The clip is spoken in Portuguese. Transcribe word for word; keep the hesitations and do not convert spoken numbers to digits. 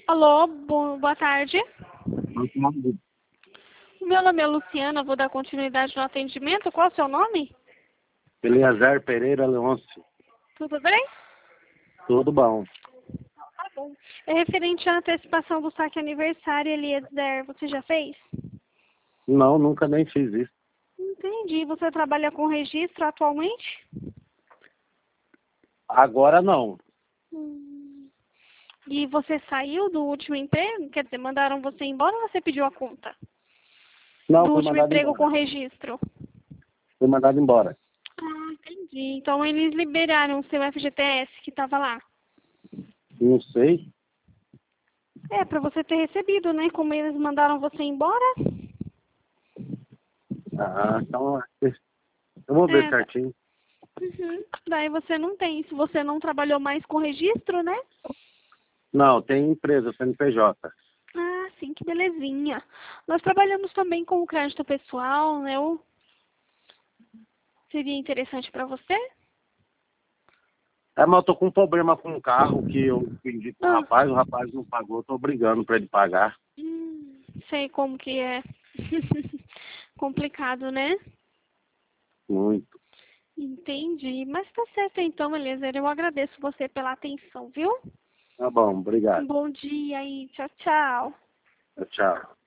Alô, bo- boa tarde. Muito O meu nome é Luciana, vou dar continuidade no atendimento. Qual é o seu nome? Eleazar Pereira Leôncio. Tudo bem? Tudo bom. Tá bom. É referente à antecipação do saque aniversário, Eliezer. Você já fez? Não, nunca nem fiz isso. Entendi. Você trabalha com registro atualmente? Agora não. Hum. E você saiu do último emprego? Quer dizer, mandaram você embora ou você pediu a conta? Não, Do fui último mandado emprego com embora. registro? Fui mandado embora. Ah, entendi. Então eles liberaram o seu F G T S que estava lá. Não sei. É, pra você ter recebido, né? Como eles mandaram você embora. Ah, então eu vou ver É, da- certinho. uhum. Daí você não tem. Se você não trabalhou mais com registro, né? Não, tem empresa, C N P J. Ah, sim, que belezinha. Nós trabalhamos também com o crédito pessoal, né? O- Seria interessante pra você? É, mas eu tô com um problema com um carro que eu vendi pro Ah, rapaz, o rapaz não pagou, eu tô brigando pra ele pagar. hum, sei como que é. Complicado, né? Muito. Entendi. Mas tá certo então, Eliezer. Eu agradeço você pela atenção, viu? Tá bom, obrigado. Um bom dia aí. Tchau, tchau. Tchau.